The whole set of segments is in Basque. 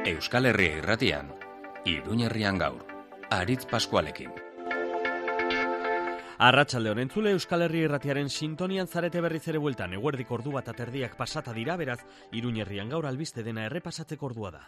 Euskal Herria Irratian, Iruñerrian gaur, Aritz Paskualekin. Arratsalde on entzule, Euskal Herria Irratiaren sintonian zarete berriz ere bueltan. Eguerdik ordu bat aterdiak pasata dira, beraz, Iruñerrian gaur albiste dena errepasatzeko ordua da.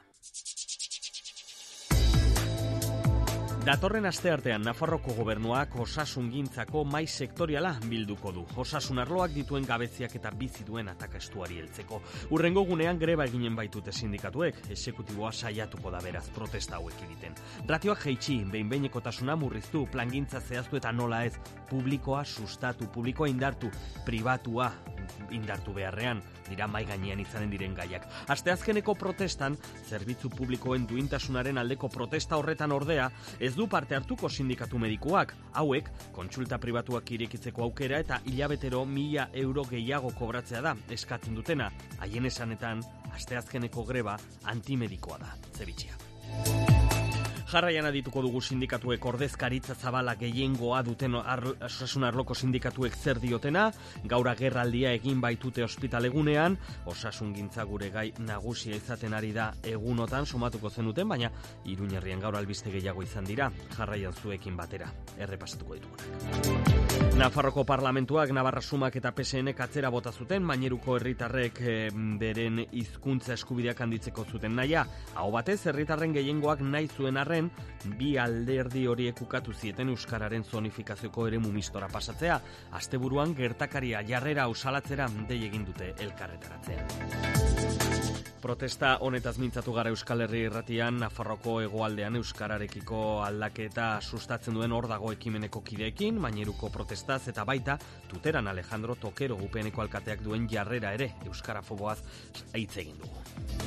Datorren asteartean Nafarroko gobernuak osasungintzako mahai sektoriala bilduko du. Osasun arloak dituen gabeziak eta bizi duen atakastuari heltzeko. Hurrengo gunean greba eginen baitute sindikatuek, exekutiboa saiatuko da beraz protesta hauek egiten. Ratioak jaitsi, behin-behinekotasuna murriztu, plangintza zehaztu eta nola ez, publikoa sustatu, publikoa indartu, pribatua indartu beharrean, dira mai gainean izanen diren gaiak. Asteazkeneko protestan, zerbitzu publikoen duintasunaren aldeko protesta horretan ordea, ez du parte hartuko sindikatu medikuak. Hauek, kontsulta pribatuak irekitzeko aukera eta hilabetero 1.000 euro gehiago kobratzea da, eskatzen dutena. Haien esanetan, asteazkeneko greba antimedikoa da, zebitxia. Jarraian adituko dugu sindikatuek ordezkaritza zabala gehiengoa duten osasun arloko sindikatuek zer diotena, gaur agerraldia egin baitute ospitalegunean, osasungintza gure gai nagusia izaten ari da egunotan somatuko zenuten, baina Iruñerrian gaur albiste gehiago izan dira, jarraian zuekin batera, errepasatuko ditugunak. Nafarroko parlamentuak, Navarra Sumak eta PSNek atzera bota zuten, Maineruko herritarrek beren hizkuntza eskubideak handitzeko zuten nahia. Aho batez, herritarren gehiengoak nahi zuen arren, bi alderdi horiek ukatu zieten euskararen zonifikazioko eremu mistora pasatzea. Asteburuan gertakaria jarrera usalatzera dei egin dute elkarretaratzean. Protesta honetaz mintzatu gara Euskal Herria Irratian, Nafarroko hegoaldean euskararekiko aldaketa sustatzen duen hor dago ekimeneko kideekin, Maineruko protestaz eta baita Tuteran Alejandro Tokero UPNeko alkateak duen jarrera ere euskarafoboaz hitz egin dugu.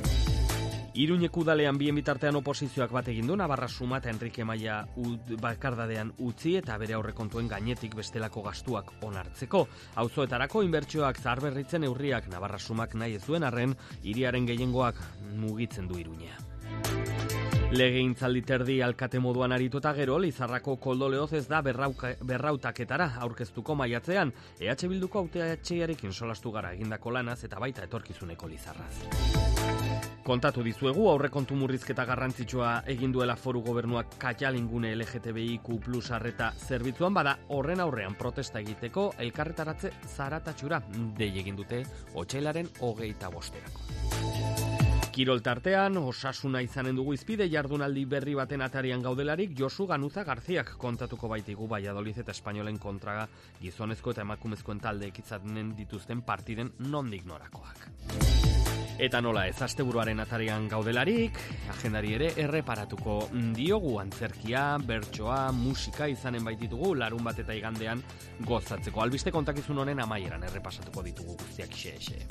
Iruñeko udalean bien bitartean oposizioak bat egin du, Navarra Suma eta Enrique Maia bakardadean utzi eta bere aurrekontuen gainetik bestelako gastuak onartzeko. Auzoetarako inbertsioak zaharberritzen neurriak Navarra Sumak nahi ez duen arren, hiriaren gehiengoak mugitzen du Iruñea. Legegintzaldi terdi alkate moduan aritu eta gero, Lizarrako Koldo Leoz ez da berrautaketara aurkeztuko maiatzean, EH Bilduko hauteskundearekin solastu gara egindako lanaz eta baita etorkizuneko Lizarraz. Kontatu dizuegu, aurrekontu murrizketa garrantzitsua egin duela Foru Gobernuak Katalingune LGTBIQ+ arreta zerbitzuan, bada horren aurrean protesta egiteko elkarretaratze zaratatxura dei egin dute otsailaren 25erako. Kirol tartean, osasuna izanen dugu izpide jardunaldi berri baten atarian gaudelarik, Josu Ganuza Garziak kontatuko baitigu Valladolid eta Espainolen kontra gizonezko eta emakumezkoen taldeek izanen dituzten partiden nondik norakoak. Eta nola ez, asteburuaren atarian gaudelarik, agendari ere erreparatuko diogu, antzerkia, bertsoa, musika izanen baititugu, larun bat eta igandean gozatzeko. Albiste kontakizun honen amaieran errepasatuko ditugu guztiak xe.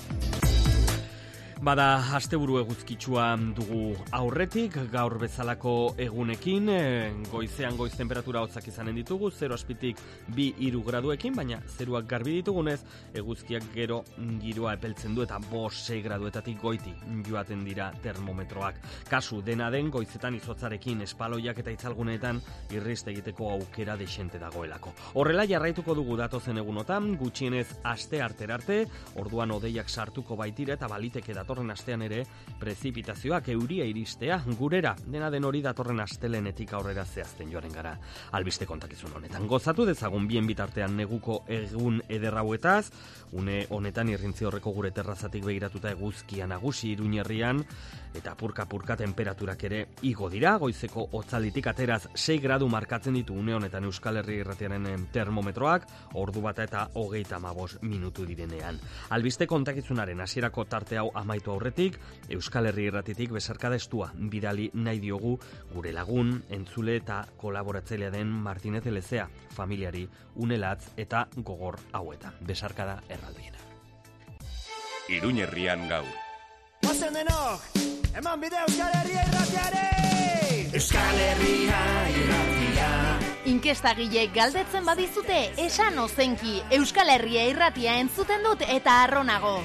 Bada, asteburu eguzkitsua dugu aurretik, gaur bezalako egunekin, goizean goiz temperatura hotzak izanen ditugu, 0 azpitik 2-3 graduekin, baina zeruak garbi ditugunez, eguzkiak gero giroa epeltzen du eta 5-6 graduetatik goiti joaten dira termometroak. Kasu, dena den goizetan izotzarekin, espaloiak eta itzalguneetan irrist egiteko aukera desente dagoelako. Horrela jarraituko dugu datozen egunotan, gutxienez aste arte, orduan hodeiak sartuko baitira eta baliteke datorren astean ere prezipitazioak euria iristea gurera, dena den hori datorren astelenetik aurrera zehazten joaren gara. Albiste kontakizun honetan gozatu dezagun bien bitartean neguko egun ederrauetaz, une honetan irrintzi horreko gure terrazatik begiratuta eguzkia nagusi Iruñerrian, eta purka temperaturak ere igo dira, goizeko hotzalitik ateraz 6 gradu markatzen ditu une honetan Euskal Herria Irratiaren termometroak, ordu bata eta 35 minutu direnean. Albiste kontakizunaren hasierako tarte hau amaitu aurretik, Euskal Herria Irratitik besarkada estua bidali nahi diogu gure lagun, entzule eta kolaboratzailea den Martinez Elezea, familiari unelatz eta gogor hauetan. Besarkada erraldiena. Iruñerrian gaur. Ozen denok, eman bide Euskal Herria Irratiare! Euskal Herria Irratia. Inkestagileek galdetzen badizute, esan ozenki, Euskal Herria Irratia entzuten dut eta arronago.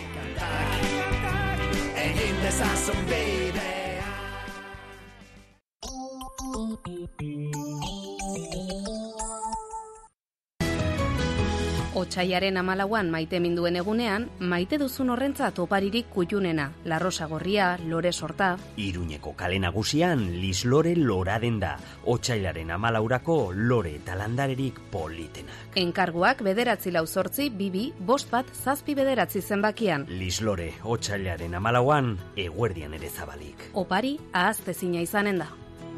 Egin dezazun bidea. Otsailaren 14an maite minduen egunean, maite duzun horrentzat oparirik kuiunena, larrosa gorria, lore sorta. Iruñeko kale nagusian lislore loraden da, otsailaren 14ako lore eta landarerik politenak. Enkarguak 9-4 2 5 7 9 zenbakian. Lislore, otsailaren 14an, eguerdian ere zabalik. Opari, ahaztezina izanen da.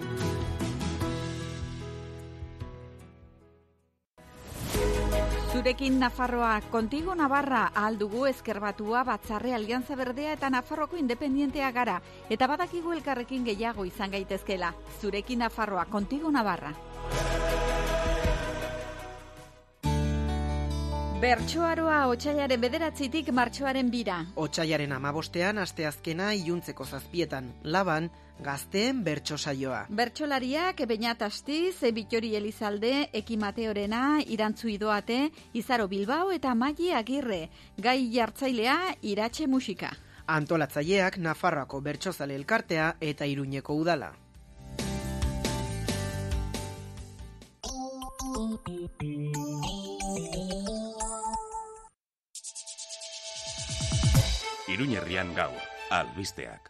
Zurekin Nafarroa, Contigo Navarra, aldugu ezkerbatua, Batzarre, Alianza Berdea eta Nafarroko independientea gara. Eta badakigu elkarrekin gehiago izan gaitezkela. Zurekin Nafarroa, Contigo Navarra. Bertsoaroa otsailaren 9tik martxoaren 2. Otsailaren 15ean asteazkena iluntzeko 7etan, Laban, gazteen bertso saioa. Bertsolariak Beñat Astiz, Bitori Elizalde, Eki Mateorena, Irantzu Idoate, Izaro Bilbao eta Maili Agirre. Gai jartzailea Iratxe Musika. Antolatzaileak Nafarroako Bertsozale Elkartea eta Iruñeko Udala. Iruñerrian gaur, albisteak.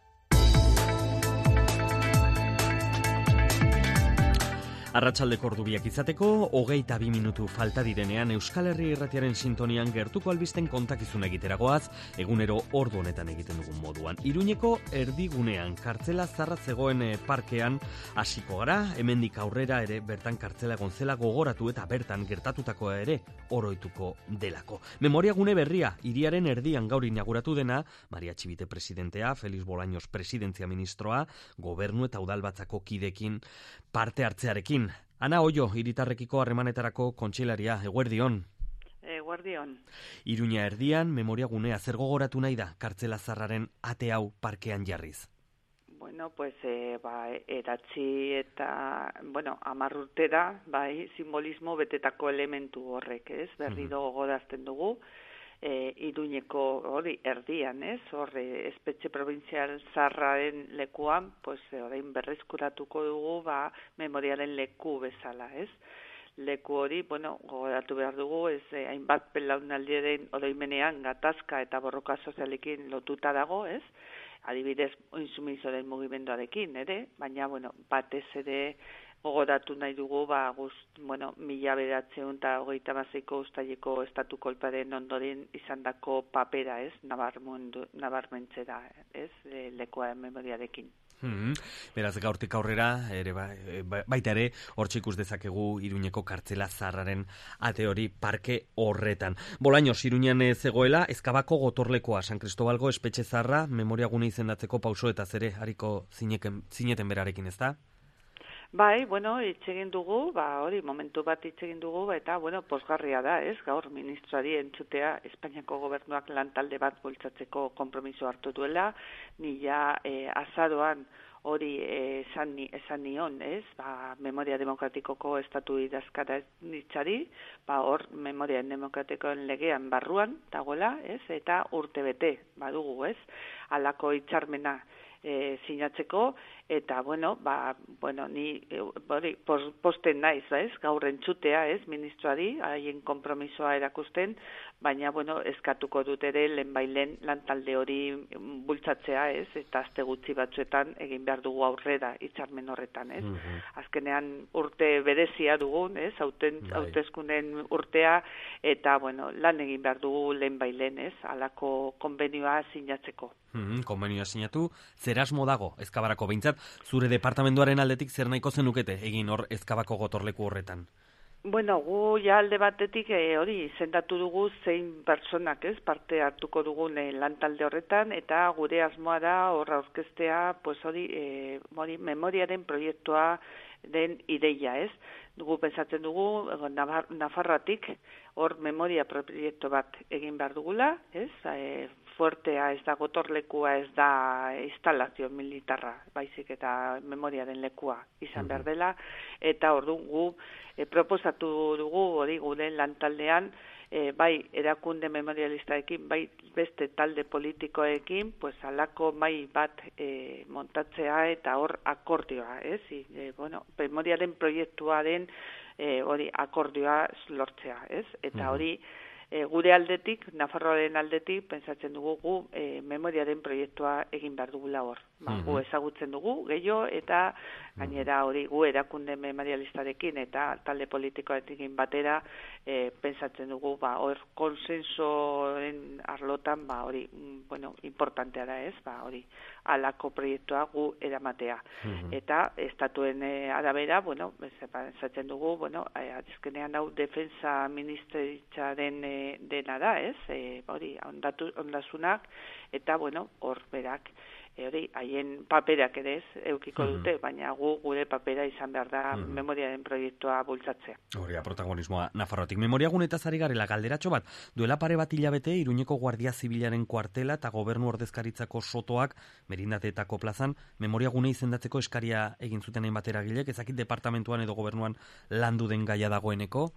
Arratsaldeko ordubiak izateko, 22 minutu falta direnean Euskal Herria Irratiaren sintonian gertuko albisten kontakizun egiteragoaz, egunero ordu honetan egiten dugun moduan. Iruñeko erdigunean, kartzela zarra zegoen parkean hasiko gara, hemendik aurrera ere bertan kartzela gonzela gogoratu eta bertan gertatutakoa ere oroituko delako. Memoria gune berria, hiriaren erdian gaur inauguratu dena, Maria Txibite presidentea, Felix Bolaños presidentzia ministroa, gobernu eta udalbatzako kidekin parte hartzearekin. Ana Oio, hiritarrekiko harremanetarako kontseilaria, eguerdion. Eguerdion. Iruña erdian, memoria gunea, zer gogoratu nahi da kartzela zarraren ate hau parkean jarriz? Bueno, pues, eratzi eta, 10 urtera, simbolismo betetako elementu horrek, ez? Berriro gogorazten dugu, Iruñeko hori erdian, ez? Horre, espetxe provintzial zarraren lekuan, pues, orain berreskuratuko dugu, memoriaren leku bezala, ez? Leku hori, gogoratu behar dugu, ez hainbat belaunaldiaren oroimenean gatazka eta borroka sozialekin lotuta dago, ez? Adibidez, insumisoren mugimenduarekin, ere? Baina, batez ere gogoratu nahi dugu, 1926ko uztaileko estatu kolpearen ondoren izandako papera, ez? Nabarmentzera, ez? Lekuaren memoriarekin. Beraz, gaurtik aurrera, baita ere, hortxe ikus dezakegu Iruñeko kartzela zarraren ate hori parke horretan. Bolaños, Iruñan zegoela, Ezkabako gotorlekoa, San Cristobalgo espetxe zarra, memoria gune izendatzeko pauso eta zere hariko zineten berarekin, ez da? Bai, itxegin dugu, momentu bat itxegin dugu, eta, posgarria da, ez? Gaur ministroari entzutea Espainiako gobernuak lantalde bat bultzatzeko konpromiso hartu duela, nila azaroan hori esan nion, ez? Memoria demokratikoko estatu idazkaritzari, hor memoria demokratikoen legean barruan dagoela, ez? Eta urte bete badugu, ez? Halako hitzarmena sinatzeko, eta, ni posten naiz, ez? Gaur entzutea, ez? Ministroari, haien konpromisoa erakusten, baina, eskatuko dut ere lehenbailen lantalde hori bultzatzea, ez? Eta aste gutxi batzuetan egin behar dugu aurrera hitzarmen horretan, ez? Azkenean urte berezia dugun, ez? Hauteskunden urtea, eta, lan egin behar dugu lehenbailen, ez? Halako konbenioa sinatzeko. Konbenioa sinatu, zer asmo dago Ezkabarako behintzat, zure departamenduaren aldetik zer nahiko zenukete egin hor Ezkabako gotorleku horretan? Gu alde batetik hori izendatu dugu zein pertsonak, ez, parte hartuko dugun lantalde horretan, eta gure asmoa da hor aurkeztea, pues hori memoriaren proiektua den ideia, ez? Dugu pensatzen dugu Nafarroatik hor memoria proiektu bat egin behar dugula, ez? Fuertea ez da gotorlekua, ez da instalazio militarra, baizik eta memoriaren lekua izan behar dela, eta orduan gu proposatu dugu hori gure lantaldean, bai erakunde memorialistaekin, bai beste talde politikoekin, pues halako mai bat montatzea eta hor akordioa, ez? Memoriaren proiektuaren hori akordioa lortzea, ez? Eta hori gure aldetik, Nafarroaren aldetik, pentsatzen dugu gu memoriaren proiektua egin behar dugula hor. Gu ezagutzen dugu, gehiago, eta gainera hori gu erakunde memorialistarekin eta talde politikoarekin batera pentsatzen dugu, hor konsensoen arlotan, hori, importantea da ez, hori, alako proiektua gu eramatea. Eta estatuen arabera, pentsatzen dugu, azkenean hau defensa ministeritzaren dena da, ez, hori, ondasunak, eta, hor berak, hori, haien paperak ere ez, eukiko dute, baina gure papera izan behar da memoriaren proiektua bultzatzea. Hori, protagonismoa Nafarroatik. Memoriagunetaz ari garela galderatxo bat, duela pare bat hilabete, Iruñeko Guardia Zibilaren kuartela eta gobernu ordezkaritzako sotoak Merindateetako plazan, memoriagune izendatzeko eskaria egin zuten hainbat eragilek, ezakit departamentuan edo gobernuan landu den gaia dagoeneko?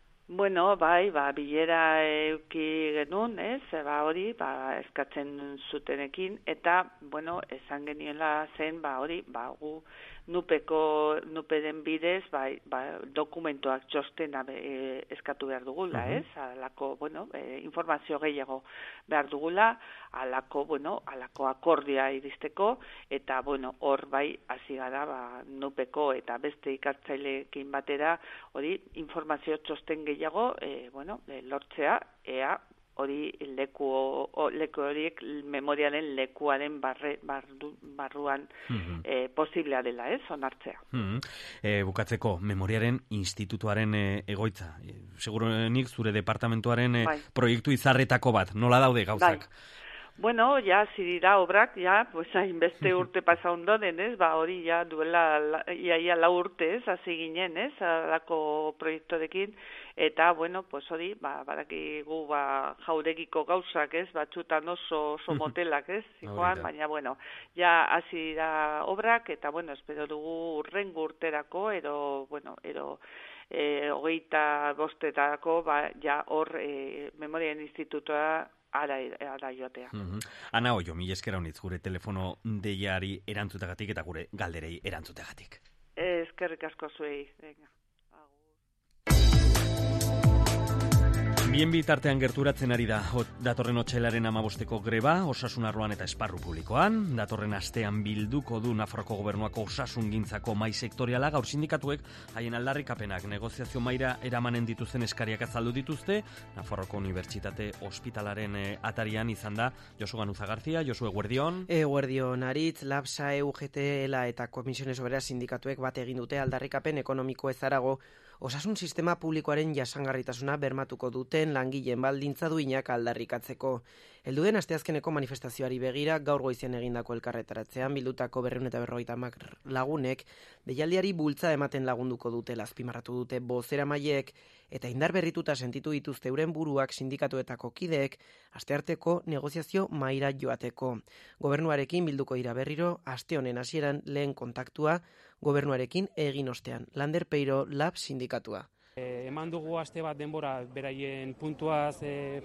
Bilera euki genuen, ez, hori, eskatzen zutenekin, eta, esan geniela zen, gu nuperen bidez, dokumentuak txostena eskatu behar dugula, ez, alako, informazio gehiago behar dugula, alako akordia iristeko, eta, hor hasi gara, nupeko eta beste ikartzaileekin batera, hori, informazio txosten gehiago, lortzea, ea, hori leku horiek memoriaren lekuaren barruan posiblea dela, ez, onartzea. Bukatzeko, memoriaren institutuaren egoitza. Seguruenik zure departamentuaren proiektu izarretako bat, nola daude gauzak? Zirira obrak, hainbeste urte pasa ondoren, ez, hori duela iaia 4 urte, ez, hasi ginen, ez, alako proiektorekin, eta, hori, badakigu jauregiko gauzak, ez, batzutan oso motelak, ez, zikoan, baina, hasi dira obrak, eta, espero dugu urrengo urterako, edo 25etarako, hor memorian institutoa ara joatea. Ana Oio, mila esker honitz gure telefono deiari erantzutagatik eta gure galderei erantzutagatik. Eskerrik asko zuei. Bien bitartean gerturatzen ari da datorren otsailaren 15ko greba, osasun arloan eta esparru publikoan. Datorren astean bilduko du Nafarroko gobernuako osasungintzako mahai sektoriala, gaur sindikatuek haien aldarrikapenak negoziazio mahaira eramanen dituzten eskariak azaldu dituzte. Nafarroko Unibertsitate Ospitalaren atarian izan da Josu Ganuza Garzia. Josu, eguerdion. Eguerdion, Aritz, Labsa, UGTL eta Komisiones Obreras sindikatuek bat egin dute aldarrikapen ekonomiko ezarago osasun sistema publikoaren jasangarritasuna bermatuko duten langileen baldintza duinak aldarrikatzeko. Helduen asteazkeneko manifestazioari begira gaur goizean egindako elkarretaratzean bildutako 250 lagunek deialdiari bultza ematen lagunduko dute azpimarratu dute bozeramaileek eta indar berrituta sentitu dituzte euren buruak sindikatuetako kideek astearteko negoziazio mahaira joateko. Gobernuarekin bilduko dira berriro aste honen hasieran lehen kontaktua gobernuarekin egin ostean. Lander Peiro Lab sindikatua. Eman dugu aste bat denbora beraien puntuaz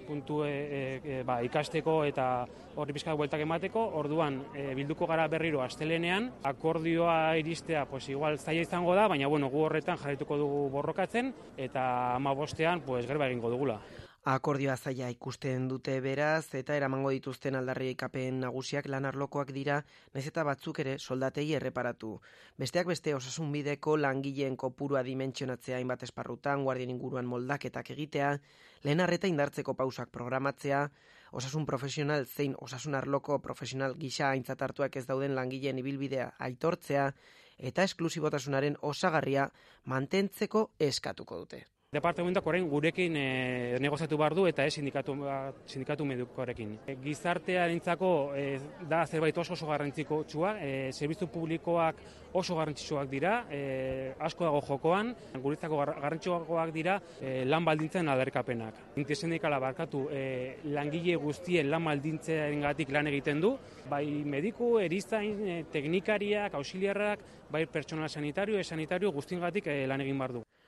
ikasteko eta horri pizkat bueltak emateko. Orduan bilduko gara berriro astelenean, akordioa iristea igual zaila izango da, baina gu horretan jarraituko dugu borrokatzen eta 15ean greba egingo dugula. Akordioa zaila ikusten dute beraz eta eramango dituzten aldarrikapen nagusiak lan arlokoak dira, nahiz eta batzuk ere soldatei erreparatu. Besteak beste osasunbideko langileen kopurua dimentsionatzea hainbat esparrutan, guardien inguruan moldaketak egitea, lehen arreta indartzeko pausak programatzea, osasun profesional zein osasun arloko profesional gisa aintzat hartuak ez dauden langileen ibilbidea aitortzea eta esklusibotasunaren osagarria mantentzeko eskatuko dute. Departamentuak orain gurekin negoziatu behar du eta sindikatu medikoarekin. Gizartearentzako da zerbait oso garrantzitsua, zerbitzu publikoak oso garrantzitsuak dira, asko dago jokoan, guretzako garrantzitsuagoak dira lan baldintzen aldarrikapenak. Intersindikala barkatu langile guztien lan baldintzengatik lan egiten du, bai mediku, erizain, teknikariak, auxiliarrak, bai pertsonal sanitario, guztiengatik lan egin behar du.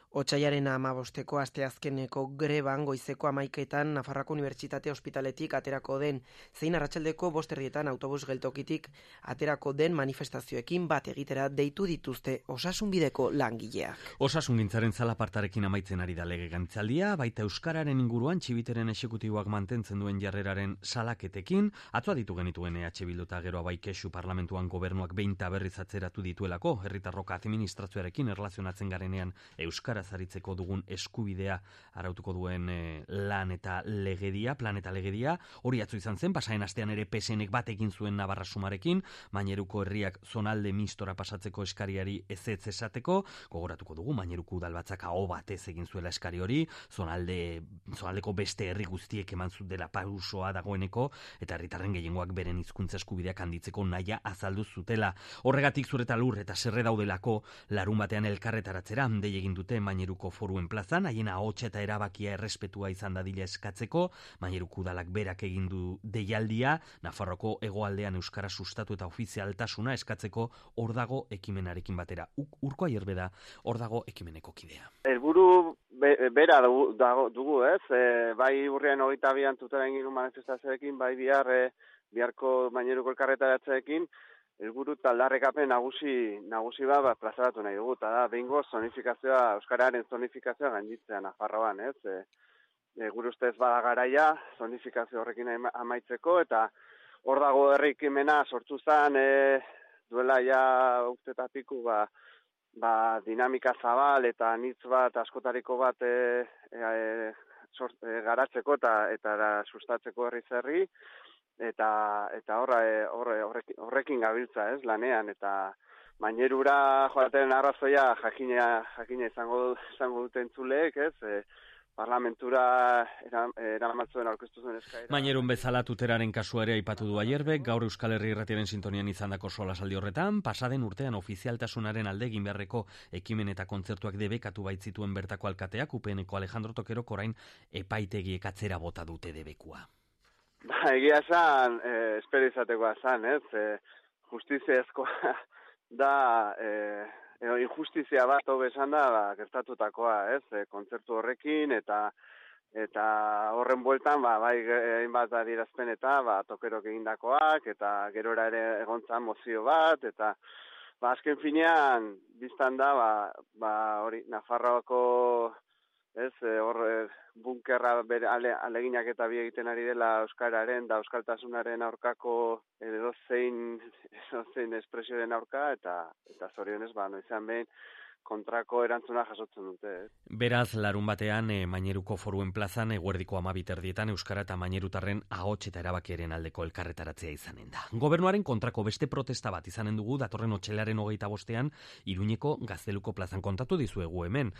Otsailaren 15ko asteazkeneko greban goizeko 11etan Nafarroako Unibertsitate Ospitaletik aterako den, zein arratsaldeko 5:00 autobus geltokitik aterako den manifestazioekin bat egitera deitu dituzte osasunbideko langileak. Osasungintzaren zalapartarekin amaitzen ari da legegintzaldia, baita euskararen inguruan txibiteren exekutiboak mantentzen duen jarreraren salaketekin, atzo aditu genituen EH Bildu eta gero bai kexu parlamentuan gobernuak behin eta berriz atzeratu dituelako, herritarrok administrazioarekin erlazionatzen garenean euskara zaritzeko dugun eskubidea arautuko duen lan eta legedia, plan eta legedia, hori atzo izan zen, pasaen astean ere PSNek bat egin zuen Navarra Sumarekin, Maineruko herriak zonalde mistora pasatzeko eskariari ezetz esateko, gogoratuko dugu, Maineruko udalbatzak aho batez egin zuela eskari hori, zonaldeko beste herri guztiek eman dela pausoa dagoeneko, eta herritarren gehiengoak beren hizkuntza eskubideak handitzeko nahia azaldu zutela. Horregatik zure eta lur eta serre daudelako larun batean elkarretaratzera dei egin dute Maineruko Foruen plazan, haien ahotsa eta erabakia errespetua izan dadila eskatzeko, Maineruko udalak berak egin du deialdia, Nafarroko hegoaldean euskara sustatu eta ofizialtasuna eskatzeko hor dago ekimenarekin batera. Urko Aierbe da hor dago ekimeneko kidea. Helburu bera dugu, ez? Bai urrian 22an tutela egin manifestazioekin, bai biharko Maineruko elkarretaratzeekin, helburu aldarrikapen nagusi bat plazaratu nahi dugu, eta da, behingo zonifikazioa, euskararen zonifikazioa gainditzea Nafarroan, ez? Gure ustez bada garaia, zonifikazio horrekin amaitzeko, eta hor dago herrikimena sortu zen, duela ja urtetapiku, dinamika zabal eta anitz bat, askotariko bat garatzeko eta sustatzeko herri, eta horrekin gabiltza, ez, lanean, eta Mainerura joaten arrazoia jakina izango duten entzuleek, ez, parlamentura eramatzuen aurkeztu zuen eskaera. Mainerun bezala tuteraren kasua ere aipatu du Aierbek, gaur Euskal Herri Irratiaren sintonian izandako solasaldi horretan, pasaden urtean ofizialtasunaren alde egin beharreko ekimen eta kontzertuak debekatu baitzituen bertako alkateak, UPNeko Alejandro Tokerok orain epaitegiek atzera bota dute debekua. Egia esan, espero izatekoa esan, ez? Justiziazkoa da, injustizia bat hobe esan da, gertatutakoa, ez? Kontzertu horrekin, eta horren bueltan, bai, hainbat adierazpen eta, Tokerok egindakoak, eta gerora ere egontzan mozio bat, eta, azken finean, biztan da, hori, Nafarroako, ez, hor bunkerra aleginak eta bi egiten ari dela euskararen da euskaltasunaren aurkako edozein espresioaren aurka, eta zorionez, noizean behin kontrako erantzuna jasotzen dute. Beraz, larun batean, Maineruko Foruen plazan, eguerdiko 12:00 euskara eta mainerutarren ahots eta erabakiaren aldeko elkarretaratzea izanen da. Gobernuaren kontrako beste protesta bat izanen dugu, datorren otsailaren 25ean, Iruñeko Gazteluko plazan kontatu dizuegu hemen.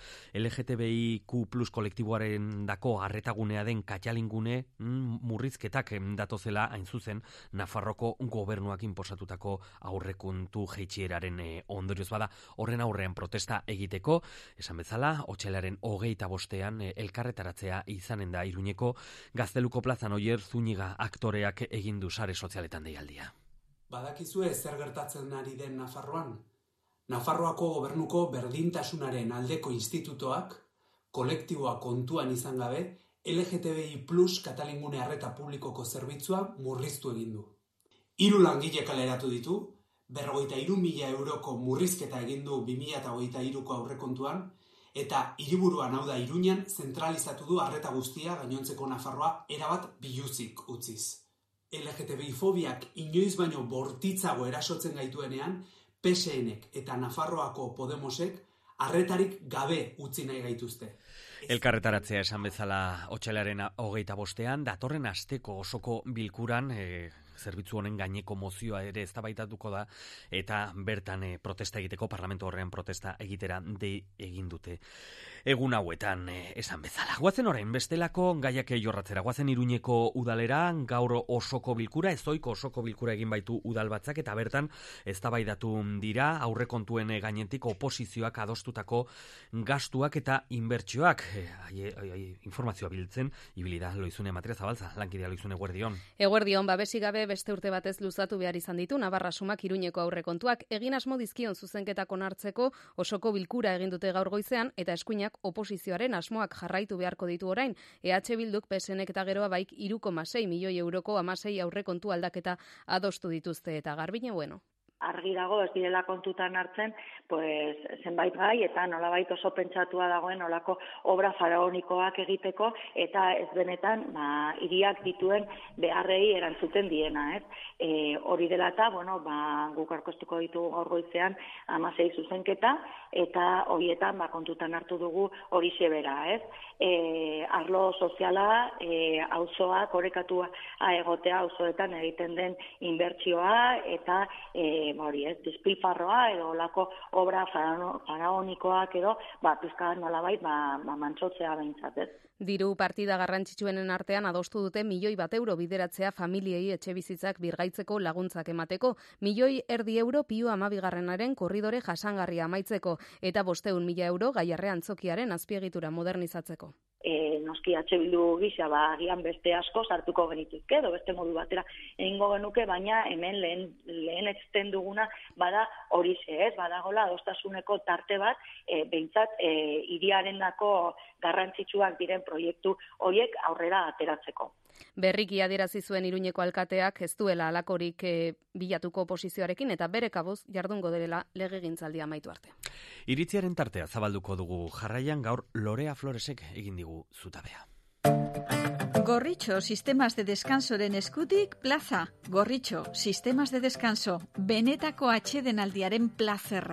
LGTBIQ+ kolektiboaren dako arretagunea den Katxalingune murrizketak datozela hain zuzen Nafarroko gobernuak inposatutako aurrekontu jaitsieraren ondorioz bada, horren aurrean protesta egiteko, esan bezala, otsailaren 25ean elkarretaratzea izanen da Iruñeko Gazteluko plazan. Oier Zúñiga aktoreak egin du sare sozialetan deialdia. Badakizue zer gertatzen ari den Nafarroan? Nafarroako gobernuko berdintasunaren aldeko institutoak, kolektiboa kontuan izan gabe, LGTBI+ Katalingune arreta publikoko zerbitzua murriztu egin du. 3 langile kaleratu ditu, 53.000 euroko murrizketa egin du 2023ko aurrekontuan, eta hiriburuan, hau da Iruñan, zentralizatu du arreta guztia gainontzeko Nafarroa erabat biluzik utziz. LGTBI-fobiak inoiz baino bortitzago erasotzen gaituenean, PSNek eta Nafarroako Podemosek arretarik gabe utzi nahi gaituzte. Elkarretaratzea esan bezala otsailaren 25ean, datorren asteko osoko bilkuran, zerbitzu honen gaineko mozioa ere eztabaidatuko da, eta bertan protesta egiteko, parlamentu horrean protesta egitera egin dute. Egun hauetan esan bezala. Guazen orain, bestelako gaiak jorratzera. Guazen Iruñeko udalera, gaur osoko bilkura, ezoiko osoko bilkura egin baitu udalbatzak, eta bertan eztabaidatu dira aurrekontuen gainetik oposizioak adostutako gastuak eta inbertsioak. Informazioa biltzen, ibili da Loizune Matria Zabalza, lankidea Loizune, eguerdion. Eguerdion, babesik gabe beste urte batez luzatu behar izan ditu Navarra Sumak Iruñeko aurrekontuak. Egin asmo dizkion zuzenketak onartzeko osoko bilkura egin dute gaur goizean eta eskuinak oposizioaren asmoak jarraitu beharko ditu orain. EH Bilduk PSNek eta geroa baik 3,6 milioi euroko 16 aurrekontu aldaketa adostu dituzte eta Garbine Bueno. Argi dago ez direla kontutan hartzen, pues zenbait gai eta nolabait oso pentsatua dagoen olako obra faraonikoak egiteko eta ez benetan hiriak dituen beharrei erantzuten diena, ez? Hori dela eta, guk aurkeztuko ditugu gaur goizean 16 zuzenketa eta horietan kontutan hartu dugu horixe bera, ez? Arlo soziala, auzoak orekatua egotea auzoetan egiten den inbertsioa eta despilfarroa edo olako obra faraonikoak edo pizka nolabait mantsotzea behintzat, ez? Diru partida garrantzitsuenen artean adostu dute 1 milioi euro bideratzea familiei etxebizitzak birgaitzeko laguntzak emateko, 1,5 milioi euro Pio 12. korridore jasangarria amaitzeko eta 500.000 euro Gaiarre antzokiaren azpiegitura modernizatzeko. Noski Bildu gisa agian beste asko sartuko genituzke edo beste modu batera egingo genuke, baina hemen lehen ezten duguna bada horixe, ez? Badagola adostasuneko tarte bat behintzat hiriarendako garrantzitsuak diren proiektu horiek aurrera ateratzeko. Berriki adierazi zuen Iruñeko alkateak ez duela halakorik bilatuko oposizioarekin eta bere kabuz jardungo dela legegintzaldia amaitu arte. Iritziaren tartea zabalduko dugu, jarraian gaur Lorea Floresek egin digu zutabea. Gorritxo Sistemas de Descansoren eskutik plaza. Gorritxo Sistemas de Descanso, benetako atsedenaldiaren plazerra.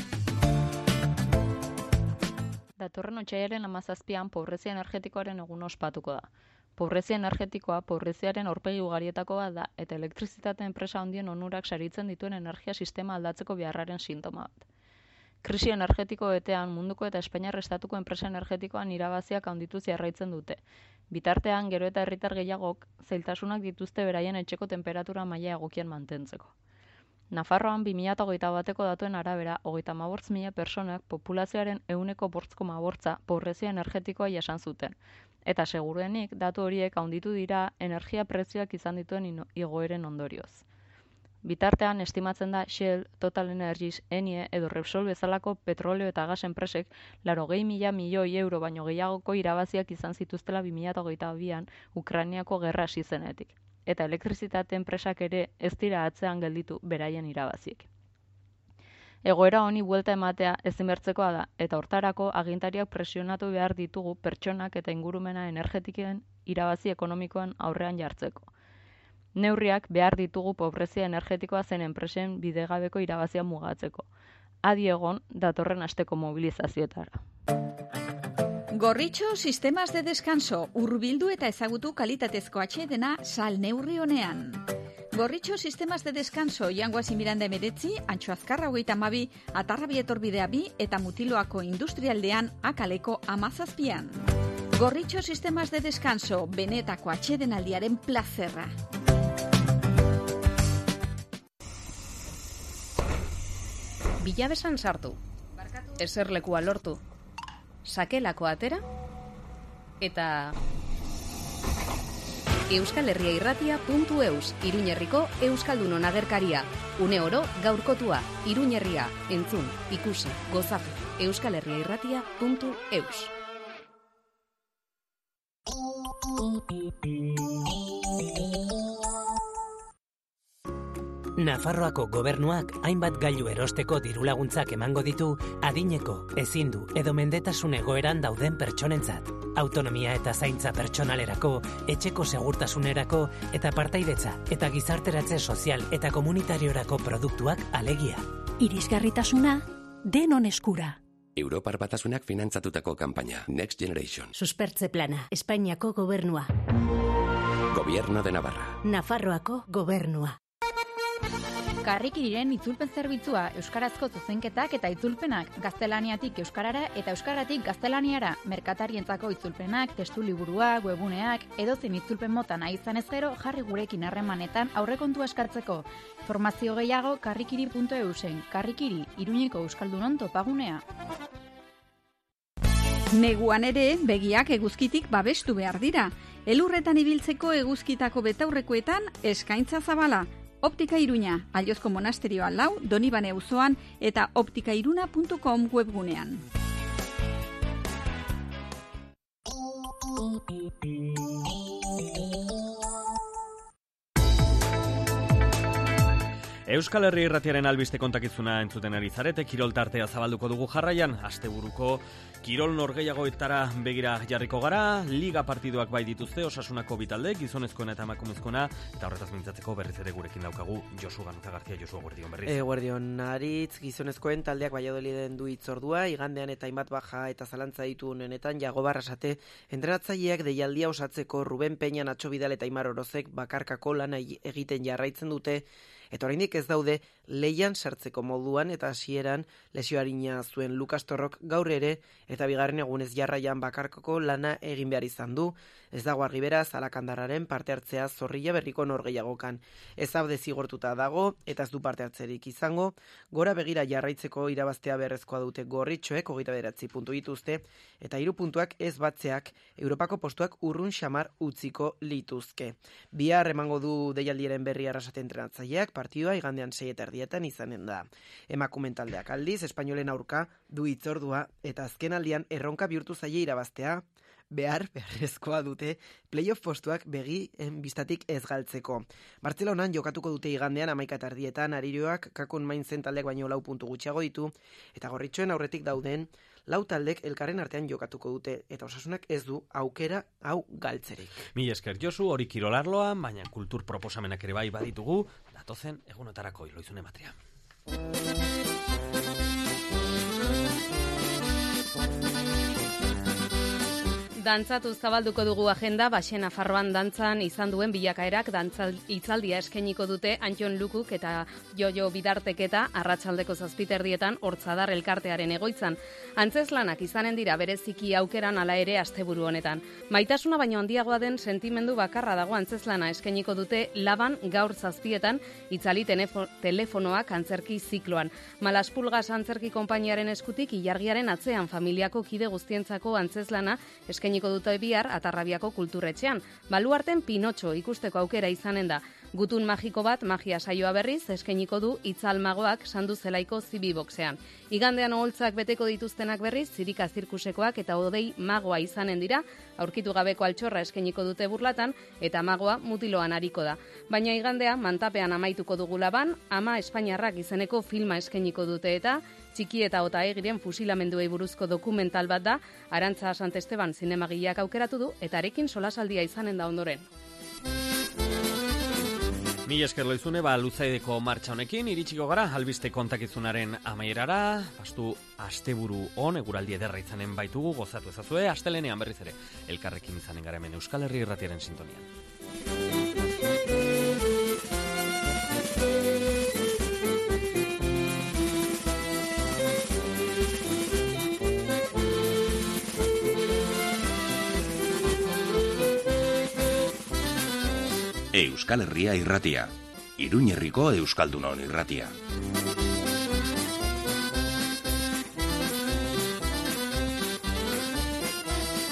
Datorren otsailaren 17an pobrezia energetikoaren egun ospatuko da. Pobrezia energetikoa pobreziaren aurpegi ugarietako bat da eta elektrizitate enpresa handien onurak saritzen dituen energia sistema aldatzeko beharraren sintoma bat. Krisi energetiko betean munduko eta Espainiar estatuko enpresa energetikoan irabaziak handitu jarraitzen dute. Bitartean gero eta herritar gehiagok zailtasunak dituzte beraien etxeko temperatura maila egokian mantentzeko. Nafarroan 2021ko datuen arabera 35.000 pertsonak populazioaren 8,8% pobrezia energetikoa jasan zuten. Eta seguruenik datu horiek handitu dira energia prezioak izan dituen igoeren ondorioz. Bitartean estimatzen da Shell, Total Energies, Enie edo Repsol bezalako petrolio eta gas enpresek 80.000 milioi euro baino gehiagoko irabaziak izan zituztela 2022an Ukrainiako gerra hasi zenetik. Eta elektrizitate enpresak ere ez dira atzean gelditu beraien irabaziek. Egoera honi buelta ematea ezinbertzekoa da eta hortarako agintariak presionatu behar ditugu pertsonak eta ingurumena energetikoen irabazi ekonomikoan aurrean jartzeko. Neurriak behar ditugu pobrezia energetikoa zen enpresen bidegabeko irabazia mugatzeko. Adi egon datorren asteko mobilizazioetara. Gorritxo Sistemas de Descanso, hurbildu eta ezagutu kalitatezko atsedena sal neurri honean. Gorritxo Sistemas de Descanso, Jangoasi Miranda 19, Antxo Azkarra 32, Atarrabi etorbidea 2 eta Mutiloako industrialdean Akaleko 17an. Gorritxo Sistemas de Descanso, benetako atsedenaldiaren plazerra. Bilabesan sartu, eserlekua lortu, sakelako atera, eta euskalherriairratia.eus, Iruñerriko Euskaldunon agerkaria. Une oro gaurkotua, Iruñerria, entzun, ikusi, gozatu, euskalherriairratia.eus. Nafarroako gobernuak hainbat gailu erosteko dirulaguntzak emango ditu adineko, ezindu edo mendetasun egoeran dauden pertsonentzat. Autonomia eta zaintza pertsonalerako, etxeko segurtasunerako eta partaidetza eta gizarteratze sozial eta komunitariorako produktuak alegia. Irisgarritasuna denon eskura. Europar Batasunak finantzatutako kanpaina Next Generation. Suspertze plana, Espainiako gobernua. Gobierno de Navarra. Nafarroako gobernua. Karrikiriren itzulpen zerbitzua, euskarazko zuzenketak eta itzulpenak, gaztelaniatik euskarara eta euskaratik gaztelaniara, merkatarientzako itzulpenak, testu liburuak, webuneak, edozein itzulpen mota nahi izan ezkero jarri gurekin harremanetan aurrekontua eskartzeko. Informazio gehiago karrikiri.eusen, Karrikiri, Iruñeko Euskaldunon topagunea. Neguan ere, begiak eguzkitik babestu behar dira. Elurretan ibiltzeko eguzkitako betaurrekoetan eskaintza zabala. Optika Iruña, Aliozko monasterioa 4, Donibane auzoan eta optikairuna.com webgunean. Euskal Herri Irratiaren albiste kontakizuna entzuten ari zarete, kirol tartea zabalduko dugu jarraian, asteburuko kirol norgehiagoetara begira jarriko gara, liga partiduak bai dituzte, Osasunako bitalde, gizonezkoena eta emakumezkoena, eta horretaz mintzatzeko berriz ere gurekin daukagu Josu Ganuza Garcia. Josu, guardion berriz. Guardion, Aritz, gizonezkoen taldeak Valladoliden du hitzordua, igandean eta hainbat baja eta zalantza ditu honetan, Jago Barrasate, entrenatzaileak deialdia osatzeko Ruben Peña, Nacho Vidal eta Aimar Orozek bakarkako lana egiten jarraitzen dute, eta oraindik ez daude leian sartzeko moduan eta hasieran lesio arina zuen Lukas Torrok gaur ere eta bigarren egunez jarraian bakarkako lana egin behar izan du. Ez dago argi beraz Alakandarraren parte hartzea Zorrilla Berriko norgehiagokan. Ez daude zigortuta dago eta ez du parte hartzerik izango. Gora begira jarraitzeko irabaztea beharrezkoa dute Gorritxoek 29 puntu dituzte eta 3 puntuak ez batzeak Europako postuak urrun xamar utziko lituzke. Bihar emango du deialdiaren berri Arrasate entrenatzaileak. Partidua igandean 6:30 izanen da. Emakumeen taldeak aldiz, Espainolen aurka du hitzordua eta azken aldian erronka bihurtu zaie irabaztea, beharrezkoa dute playoff postuak begien bistatik ez galtzeko. Bartzelonan jokatuko dute igandean 11:30 Aririoak Kakun Mainzen taldeak baino 4 puntu gutxiago ditu eta Gorritxoen aurretik dauden 4 taldek elkarren artean jokatuko dute eta Osasunak ez du aukera hau galtzerik. Mila esker Josu, hori kirolarloan, baina kultur proposamenak ere bai baditugu, datozen egunotarako Iloizune Matria. Dantzatu zabalduko dugu agenda, Baxe Nafarroan dantzan izan duen bilakaerak hitzaldia eskainiko dute Antion Lukuk eta Jojo Bidarteketa arratsaldeko 7:00 Hortzadar elkartearen egoitzan. Antzeslanak izanen dira bereziki aukeran hala ere asteburu honetan. Maitasuna baino handiagoa den sentimendu bakarra dago antzeslana eskainiko dute Laban gaur 7:00 itzali telefonoak antzerki zikloan. Malaspulgas antzerki konpainiaren eskutik ilargiaren atzean familiako kide guztientzako antzeslana eskainiko dute bihar Atarrabiako kulturretxean. Baluarten Pinotxo ikusteko aukera izanen da. Gutun magiko bat magia saioa berriz eskainiko du Itzalmagoak Sandu Zelaiko zibiboxean. Igandean oholtzak beteko dituztenak berriz Zirika zirkusekoak eta Odei magoa izanen dira. Aurkitu gabeko altxorra eskainiko dute Burlatan eta magoa Mutiloan ariko da. Baina igandea mantapean amaituko dugu Laban, Ama Espainiarrak izeneko filma eskainiko dute eta Txiki eta Otaegiren fusilamenduei buruzko dokumental bat da, Arantza Sant Esteban zinemagileak aukeratu du eta arekin solasaldia izanen da ondoren. Mila esker Loizune, luzaideko martxa honekin iritsiko gara albiste kontakizunaren amaierara, bastu asteburu on, eguraldi ederra izanen baitugu, gozatu ezazue, astelenean berriz ere, elkarrekin izanen gara hemen Euskal Herri Irratiaren sintonian. Euskal Herria Irratia, Iruñerriko Euskaldunon Irratia.